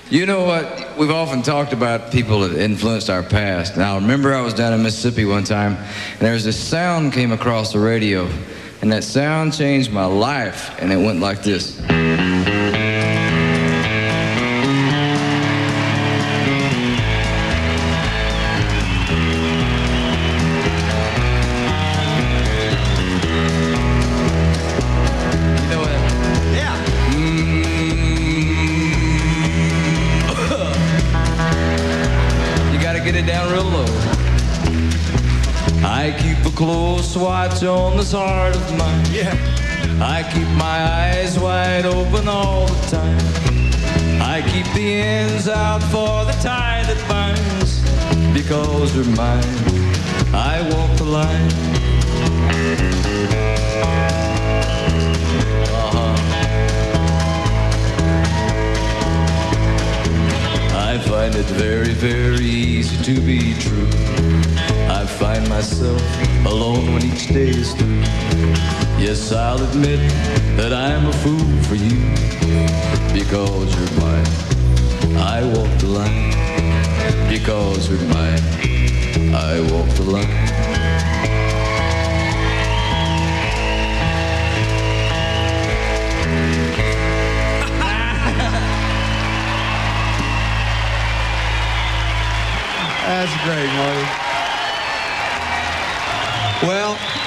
You know what? We've often talked about people that influenced our past. Now, I remember I was down in Mississippi one time, and there was this sound came across the radio, and that sound changed my life, and it went like this. Get it down real low. I keep a close watch on this heart of mine. Yeah. I keep my eyes wide open all the time. I keep the ends out for the tie that binds. Because you're mine, I walk the line. I find it very, very easy to be true. I find myself alone when each day is through. Yes, I'll admit that I'm a fool for you. Because you're mine, I walk the line. Because you're mine, I walk the line. That's great, Marty. Well,